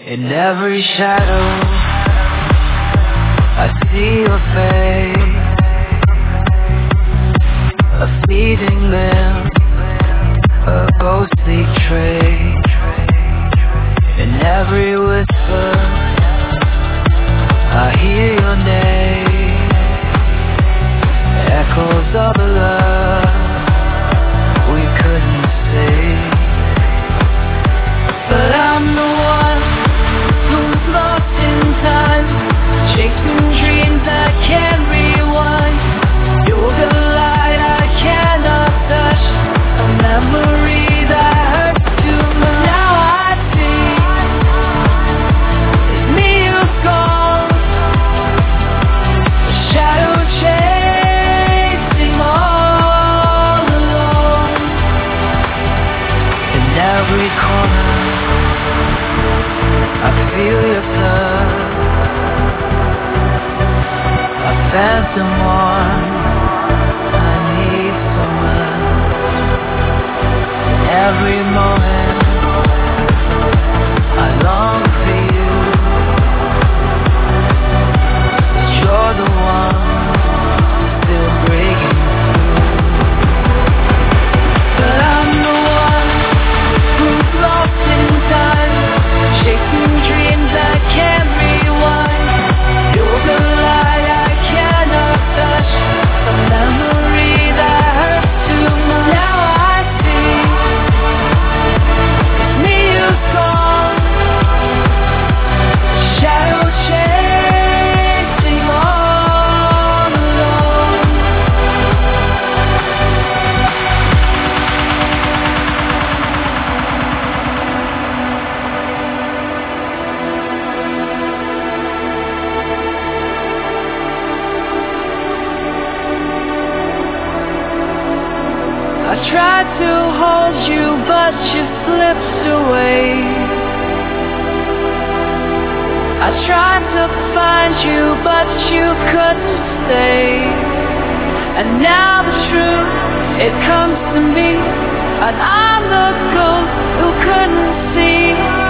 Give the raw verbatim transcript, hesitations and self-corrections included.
In every shadow I see your face, a fleeting limb, a ghostly trace. In every whisper I hear your name, echoes of the love we couldn't say. But I'm the one who's lost in time, chasing dreams that can't rewind. You're the light I cannot touch, a memory that hurts too much. Now I see it's me who's gone, a shadow chasing all alone. In every corner I feel your touch, a phantom one I need so much. In every moment I long for you, 'cause you're the one still breaking through. But I'm the one who's lost in time, chasing dreams that can't rewind. You're the light I cannot touch, a memory that hurts too much. Now I see it's me who's gone, shadow chasing all alone. I tried to hold you, but you slipped away. I tried to find you, but you couldn't stay. And now the truth, it comes to me, and I'm the ghost who couldn't see.